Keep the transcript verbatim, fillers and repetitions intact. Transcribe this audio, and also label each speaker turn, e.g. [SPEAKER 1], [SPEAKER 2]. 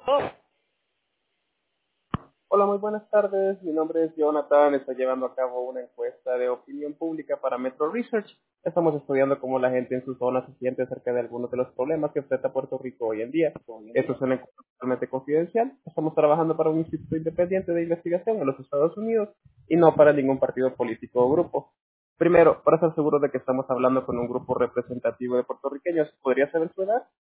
[SPEAKER 1] Hola, muy buenas tardes. Mi nombre es Jonathan. Estoy llevando a cabo una encuesta de opinión pública para Metro Research. Estamos estudiando cómo la gente en su zona se siente acerca de algunos de los problemas que enfrenta Puerto Rico hoy en día. Esto es una encuesta totalmente confidencial. Estamos trabajando para un instituto independiente de investigación en los Estados Unidos y no para ningún partido político o grupo. Primero, para estar seguro de que estamos hablando con un grupo representativo de puertorriqueños, ¿podría saber su edad?